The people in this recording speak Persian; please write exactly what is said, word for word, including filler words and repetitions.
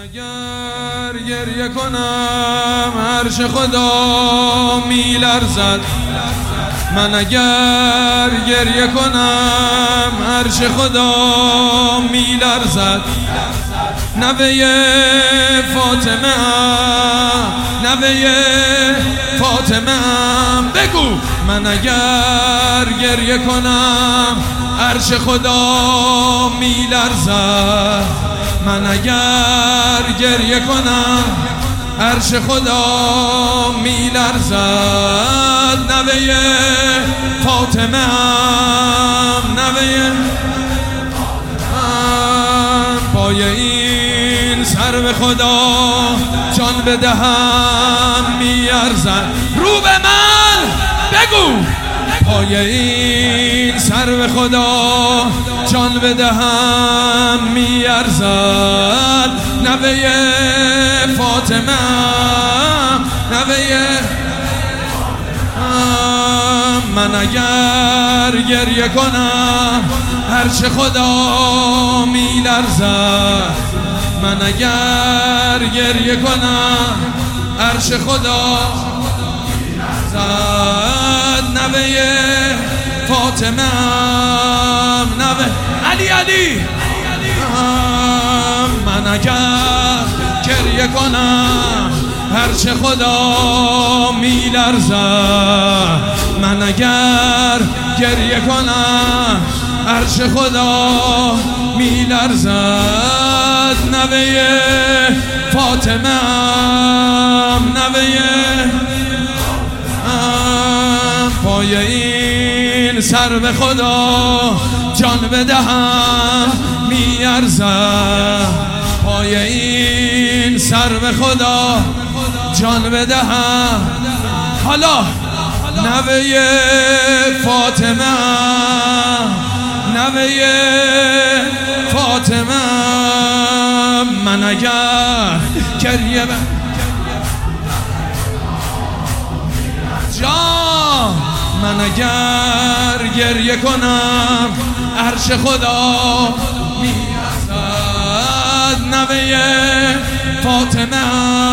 اگر گریه کنم عرش خدا میلرزد. من اگر گریه کنم عرش خدا میلرزد. نوه فاطمه ام، نوه فاطمه ام، بگو. من اگر گریه کنم عرش خدا میلرزد. من اگر گریه کنم عرش خدا میلرزد. نوه فاطمه ام، نوه ام، پای این سر به خدا جان بدهم میارزد. رو به من بگو. پای این سر به خدا جان بدهم میارزد. نوه فاطمه نوه من اگر گریه کنم عرش خدا میلرزد. من اگر گریه کنم عرش خدا میلرزد. نوه فاطمه نوه علی علی من اگر گریه کنم عرش خدا میلرزد. من اگر گریه کنم عرش خدا میلرزد. نوه فاطمه نوه پای این سر به خدا جان بدهم میارزد. پای این سر به خدا جان بدهم. حالا نوه فاطمه نوه فاطمه من اگر گریه جان من اگر گریه کنم عرش خدا میارزد. نوه فاطمه